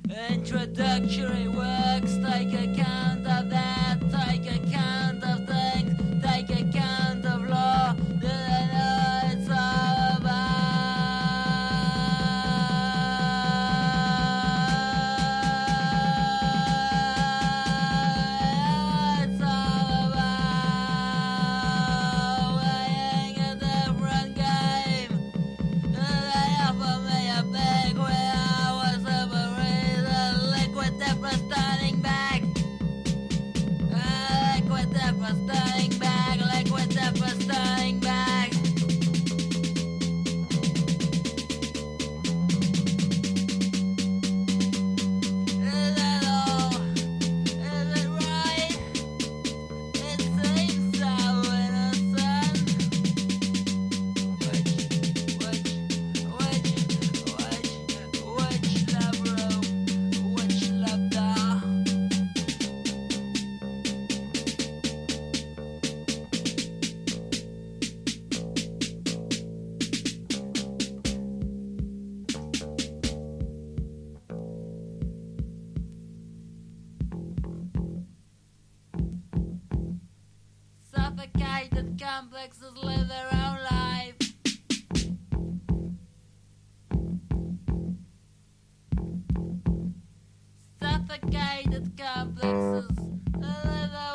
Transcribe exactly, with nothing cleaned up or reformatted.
Introductory works take account of that, take account of things, take account of law. Do they know it's all about? It's all about playing a different game. They offer me a big warehouse of a reason, liquid death for standing back. Uh, liquid death for standing back, liquid death for standing back. Is that all? Is it right? It seems so innocent. Which, which, which, which, which love room, which love door? Suffocated complexes live their own life. Suffocated complexes live their